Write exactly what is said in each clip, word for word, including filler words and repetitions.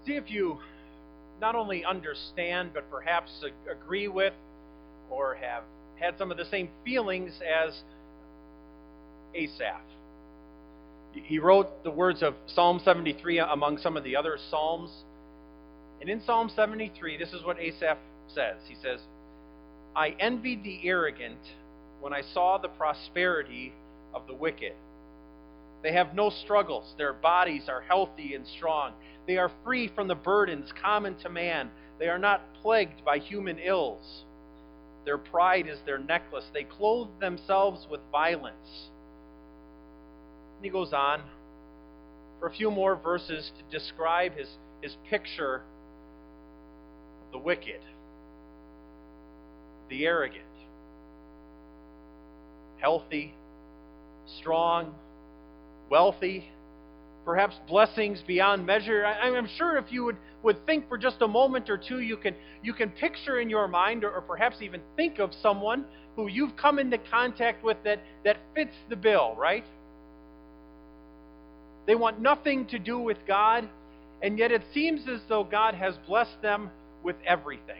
See if you not only understand, but perhaps a- agree with or have had some of the same feelings as Asaph. He wrote the words of Psalm seventy-three among some of the other Psalms. And in Psalm seventy-three, this is what Asaph says. He says, I envied the arrogant when I saw the prosperity of the wicked. They have no struggles. Their bodies are healthy and strong. They are free from the burdens common to man. They are not plagued by human ills. Their pride is their necklace. They clothe themselves with violence. And he goes on for a few more verses to describe his, his picture of the wicked, the arrogant, healthy, strong, wealthy, perhaps blessings beyond measure. I, I'm sure if you would, would think for just a moment or two, you can you can picture in your mind, or, or perhaps even think of someone who you've come into contact with that, that fits the bill, right? They want nothing to do with God, and yet it seems as though God has blessed them with everything.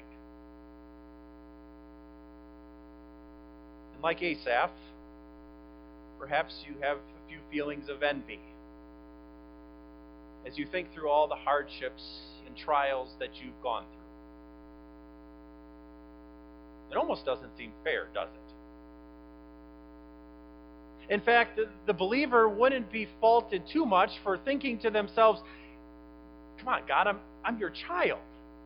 And like Asaph, perhaps you have a few feelings of envy as you think through all the hardships and trials that you've gone through. It almost doesn't seem fair, does it? In fact, the, the believer wouldn't be faulted too much for thinking to themselves, come on, God, I'm, I'm your child.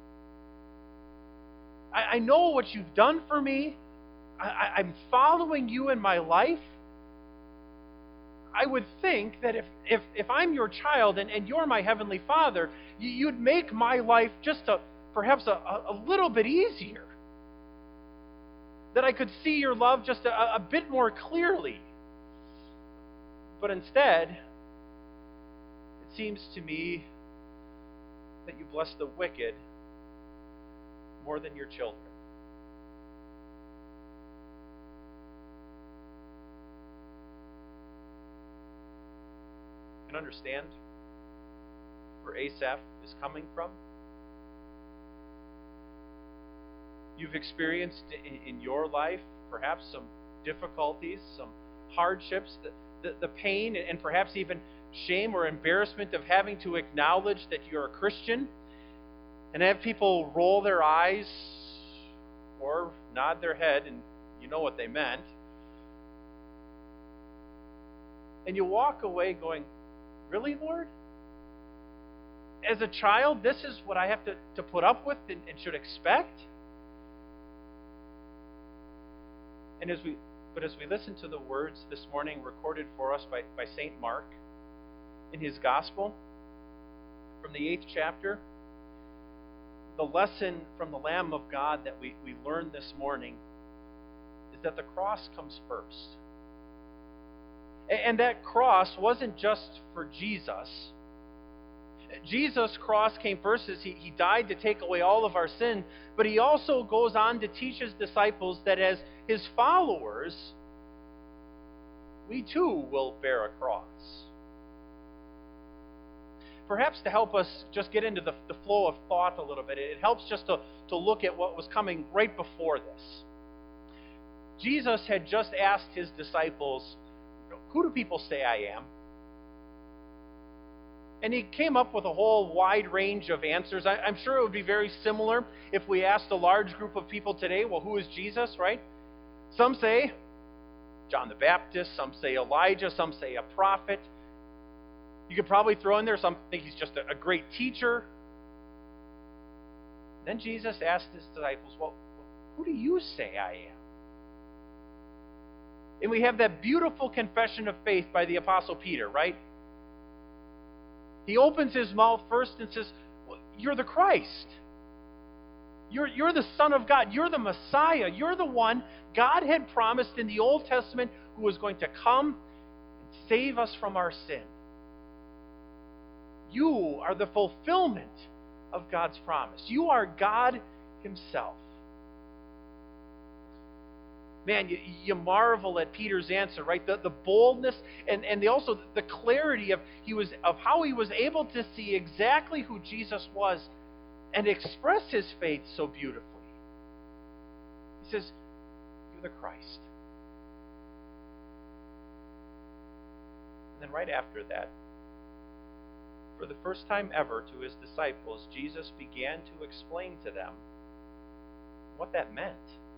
I, I know what you've done for me. I, I, I'm following you in my life. I would think that if, if, if I'm your child and, and you're my heavenly Father, you'd make my life just a, perhaps a, a little bit easier. That I could see your love just a, a bit more clearly. But instead, it seems to me that you bless the wicked more than your children. You can understand where Asaph is coming from. You've experienced in, in your life perhaps some difficulties, some hardships, the, the, the pain, and perhaps even shame or embarrassment of having to acknowledge that you're a Christian, and have people roll their eyes or nod their head, and you know what they meant. And you walk away going, really, Lord? As a child, this is what I have to, to put up with and, and should expect? And as we, but as we listen to the words this morning recorded for us by, by Saint Mark in his Gospel, from the eighth chapter, the lesson from the Lamb of God that we, we learned this morning is that the cross comes first. And that cross wasn't just for Jesus. Jesus' cross came first as he, he died to take away all of our sin, but he also goes on to teach his disciples that as his followers, we too will bear a cross. Perhaps to help us just get into the, the flow of thought a little bit, it helps just to, to look at what was coming right before this. Jesus had just asked his disciples, who do people say I am? And he came up with a whole wide range of answers. I, I'm sure it would be very similar if we asked a large group of people today, well, who is Jesus, right? Some say John the Baptist, some say Elijah, some say a prophet. You could probably throw in there some think he's just a, a great teacher. Then Jesus asked his disciples, well, who do you say I am? And we have that beautiful confession of faith by the Apostle Peter, right? He opens his mouth first and says, well, you're the Christ. You're, you're the Son of God. You're the Messiah. You're the one God had promised in the Old Testament who was going to come and save us from our sin. You are the fulfillment of God's promise. You are God himself. Man, you, you marvel at Peter's answer, right? The, the boldness and, and the, also the clarity of he was of how he was able to see exactly who Jesus was and express his faith so beautifully. He says, "You're the Christ." And then right after that, for the first time ever to his disciples, Jesus began to explain to them what that meant.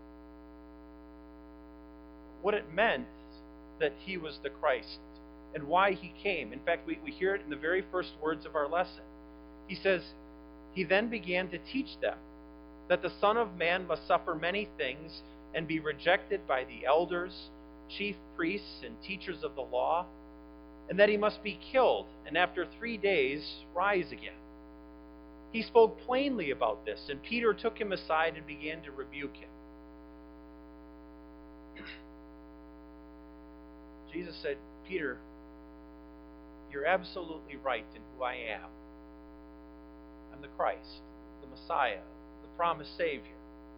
What it meant that he was the Christ and why he came. In fact, we, we hear it in the very first words of our lesson. He says, "He then began to teach them that the Son of Man must suffer many things and be rejected by the elders, chief priests, and teachers of the law, and that he must be killed, and after three days rise again." He spoke plainly about this, and Peter took him aside and began to rebuke him. Jesus said, "Peter, you're absolutely right in who I am. I'm the Christ, the Messiah, the promised Savior.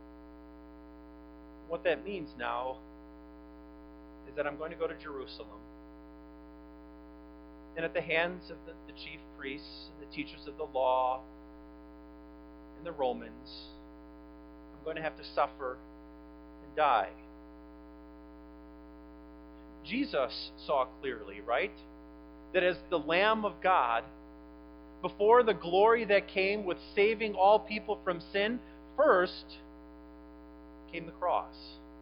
What that means now is that I'm going to go to Jerusalem, and at the hands of the, the chief priests and the teachers of the law and the Romans, I'm going to have to suffer and die." Jesus saw clearly, right, that as the Lamb of God, before the glory that came with saving all people from sin, first came the cross.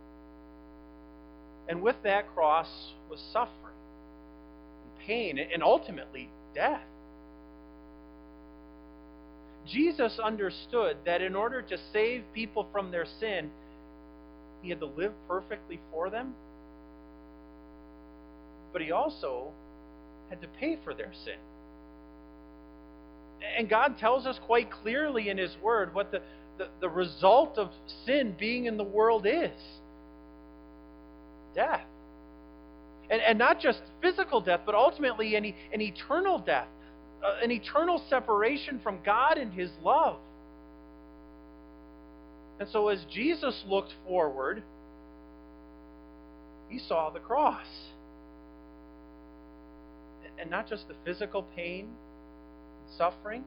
And with that cross was suffering and pain and ultimately death. Jesus understood that in order to save people from their sin, he had to live perfectly for them, but he also had to pay for their sin. And God tells us quite clearly in his word what the, the, the result of sin being in the world is. Death. And, and not just physical death, but ultimately an, an eternal death. Uh, an eternal separation from God and his love. And so as Jesus looked forward, he saw the cross. And not just the physical pain and suffering,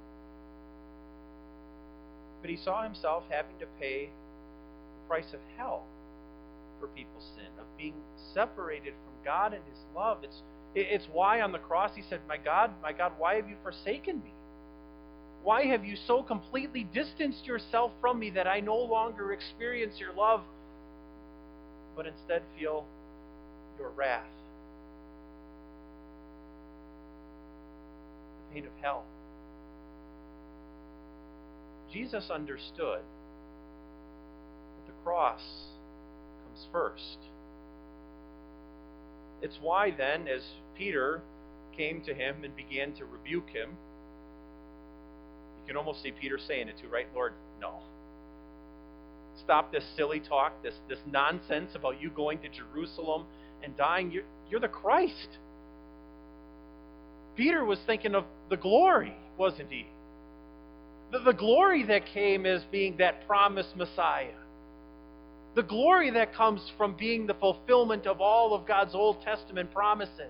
but he saw himself having to pay the price of hell for people's sin, of being separated from God and his love. It's, it's why on the cross he said, "My God, my God, why have you forsaken me? Why have you so completely distanced yourself from me that I no longer experience your love, but instead feel your wrath?" The pain of hell. Jesus understood that the cross comes first. It's why then, as Peter came to him and began to rebuke him, you can almost see Peter saying it too, right? "Lord, no. Stop this silly talk, this, this nonsense about you going to Jerusalem and dying. You're, you're the Christ." Peter was thinking of the glory, wasn't he? The, the glory that came as being that promised Messiah. The glory that comes from being the fulfillment of all of God's Old Testament promises.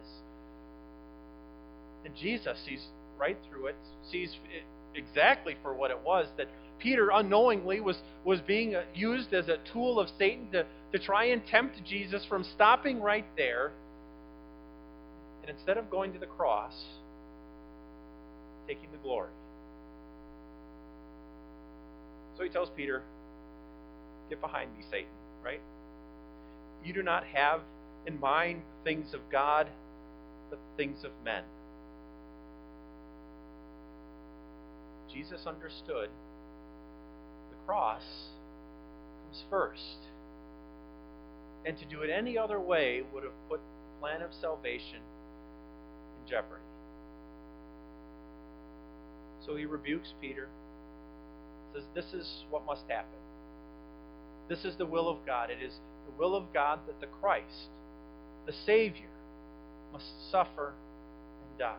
And Jesus sees right through it, sees it exactly for what it was, that Peter unknowingly was, was being used as a tool of Satan to, to try and tempt Jesus from stopping right there. And instead of going to the cross, taking the glory. So he tells Peter, "Get behind me, Satan," right? "You do not have in mind the things of God, but the things of men." Jesus understood the cross comes first. And to do it any other way would have put the plan of salvation in jeopardy. So he rebukes Peter, says, "This is what must happen. This is the will of God. It is the will of God that the Christ, the Savior, must suffer and die."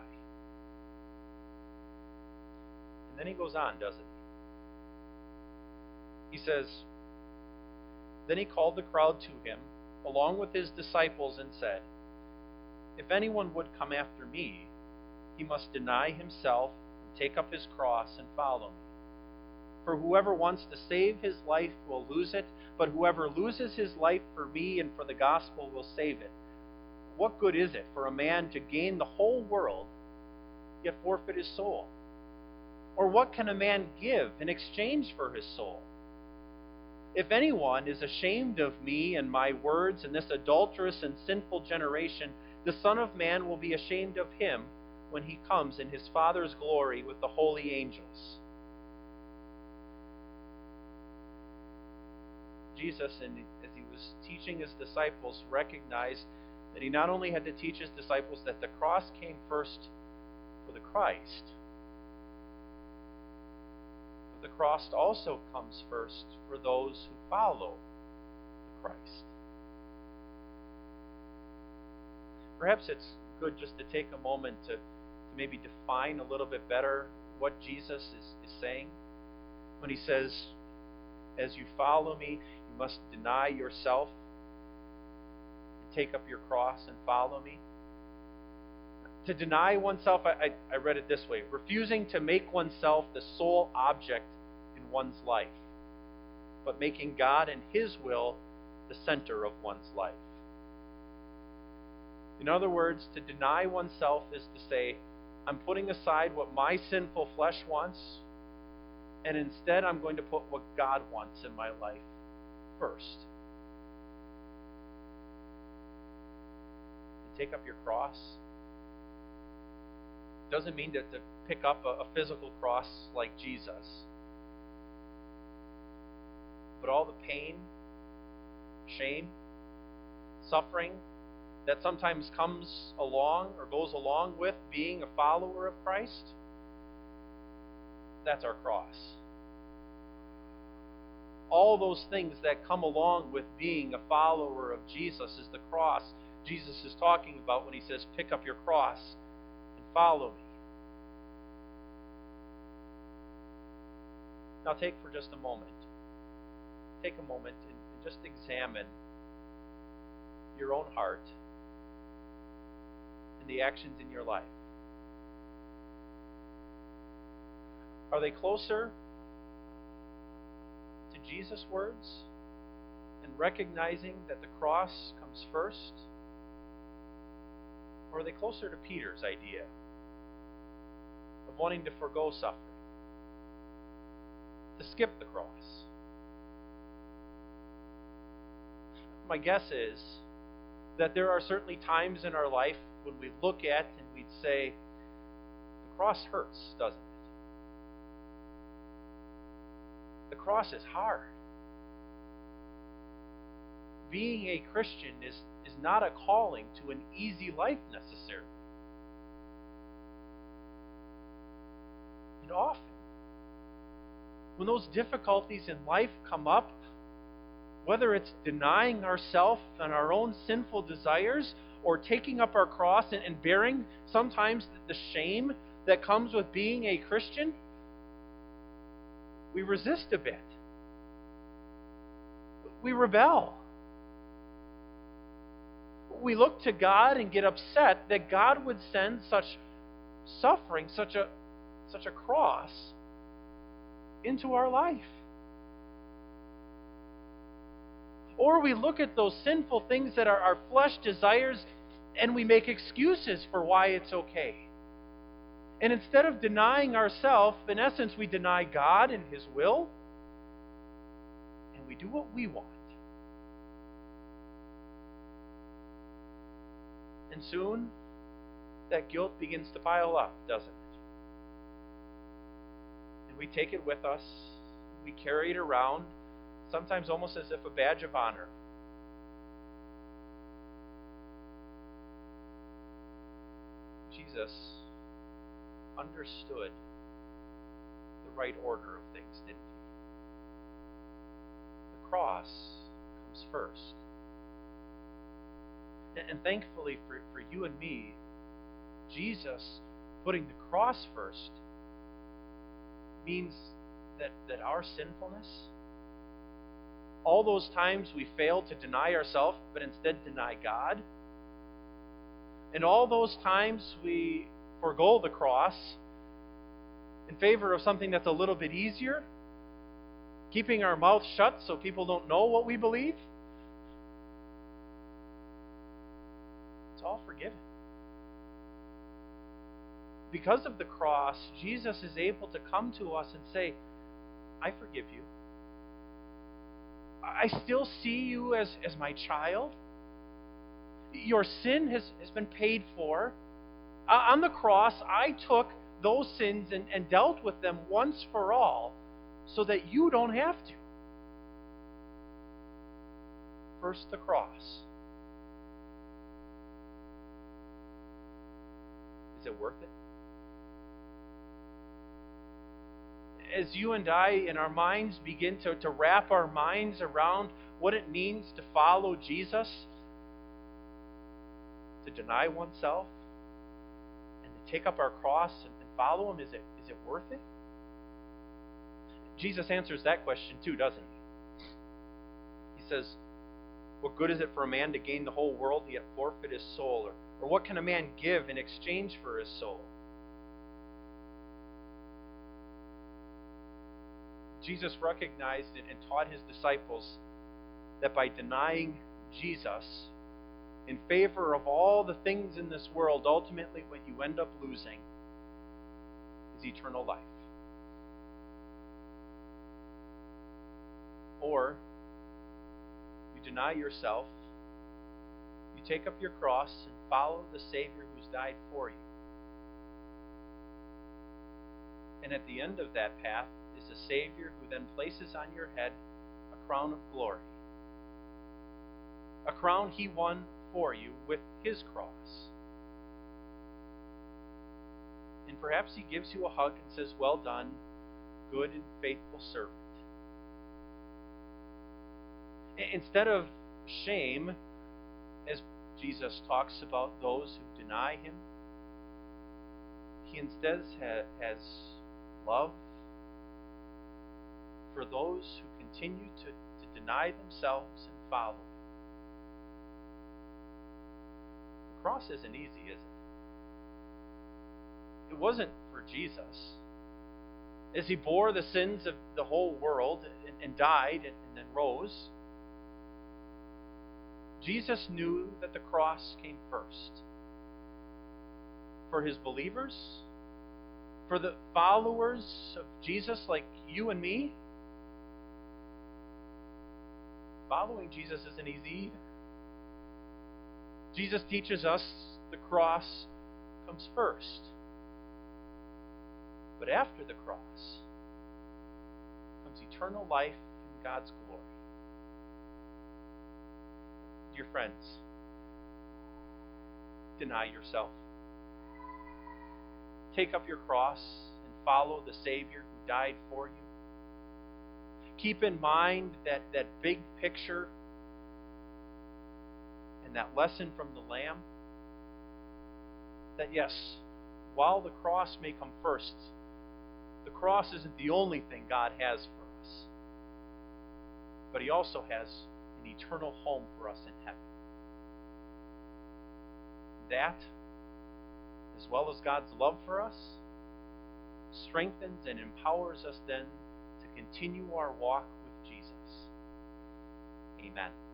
And then he goes on, doesn't he? He says, "Then he called the crowd to him along with his disciples and said, "If anyone would come after me, he must deny himself and take up his cross and follow me. For whoever wants to save his life will lose it, but whoever loses his life for me and for the gospel will save it. What good is it for a man to gain the whole world, yet forfeit his soul? Or what can a man give in exchange for his soul? If anyone is ashamed of me and my words in this adulterous and sinful generation, the Son of Man will be ashamed of him when he comes in his Father's glory with the holy angels." Jesus, as he was teaching his disciples, recognized that he not only had to teach his disciples that the cross came first for the Christ, but the cross also comes first for those who follow the Christ. Perhaps it's good just to take a moment to, to maybe define a little bit better what Jesus is, is saying when he says, "As you follow me, you must deny yourself and take up your cross and follow me." To deny oneself, I, I, I read it this way: refusing to make oneself the sole object in one's life, but making God and His will the center of one's life. In other words, to deny oneself is to say, I'm putting aside what my sinful flesh wants, and instead I'm going to put what God wants in my life first. And take up your cross doesn't mean to, to pick up a, a physical cross like Jesus, but all the pain, shame, suffering that sometimes comes along or goes along with being a follower of Christ, that's our cross. All those things that come along with being a follower of Jesus is the cross Jesus is talking about when he says, pick up your cross and follow me. Now take for just a moment, take a moment and, and just examine your own heart and the actions in your life. Are they closer to Jesus' words and recognizing that the cross comes first? Or are they closer to Peter's idea of wanting to forgo suffering, to skip the cross? My guess is that there are certainly times in our life when we look at and we'd say, the cross hurts, doesn't it? The cross is hard. Being a Christian is, is not a calling to an easy life necessarily. And often, when those difficulties in life come up, whether it's denying ourselves and our own sinful desires or taking up our cross and, and bearing sometimes the shame that comes with being a Christian, we resist a bit. We rebel. We look to God and get upset that God would send such suffering, such a such a cross into our life. Or we look at those sinful things that are our flesh desires and we make excuses for why it's okay. And instead of denying ourselves, in essence, we deny God and His will, and we do what we want. And soon, that guilt begins to pile up, doesn't it? And we take it with us, we carry it around, sometimes almost as if a badge of honor. Jesus understood the right order of things, didn't he? The cross comes first. And thankfully for, for you and me, Jesus putting the cross first means that, that our sinfulness, all those times we fail to deny ourselves, but instead deny God. And all those times we forego the cross in favor of something that's a little bit easier, keeping our mouth shut so people don't know what we believe. It's all forgiven. Because of the cross, Jesus is able to come to us and say, I forgive you. I still see you as, as my child. Your sin has, has been paid for. Uh, on the cross, I took those sins and, and dealt with them once for all so that you don't have to. First, the cross. Is it worth it? As you and I, in our minds, begin to, to wrap our minds around what it means to follow Jesus, to deny oneself, and to take up our cross and, and follow Him, is it, is it worth it? Jesus answers that question too, doesn't He? He says, what good is it for a man to gain the whole world, yet forfeit his soul? Or, or what can a man give in exchange for his soul? Jesus recognized and taught His disciples that by denying Jesus in favor of all the things in this world, ultimately what you end up losing is eternal life. Or you deny yourself, you take up your cross and follow the Savior who's died for you. And at the end of that path is a Savior who then places on your head a crown of glory. A crown He won for you with His cross. And perhaps He gives you a hug and says, well done, good and faithful servant. Instead of shame, as Jesus talks about those who deny Him, He instead has love for those who continue to, to deny themselves and follow Him. The cross isn't easy, is it? It wasn't for Jesus. As He bore the sins of the whole world and, and died and, and then rose, Jesus knew that the cross came first. For His believers, for the followers of Jesus like you and me, following Jesus isn't easy either. Jesus teaches us the cross comes first. But after the cross comes eternal life in God's glory. Dear friends, deny yourself. Take up your cross and follow the Savior who died for you. Keep in mind that, that big picture and that lesson from the Lamb. That yes, while the cross may come first, the cross isn't the only thing God has for us. But He also has an eternal home for us in heaven. That, as well as God's love for us, strengthens and empowers us then to continue our walk with Jesus. Amen.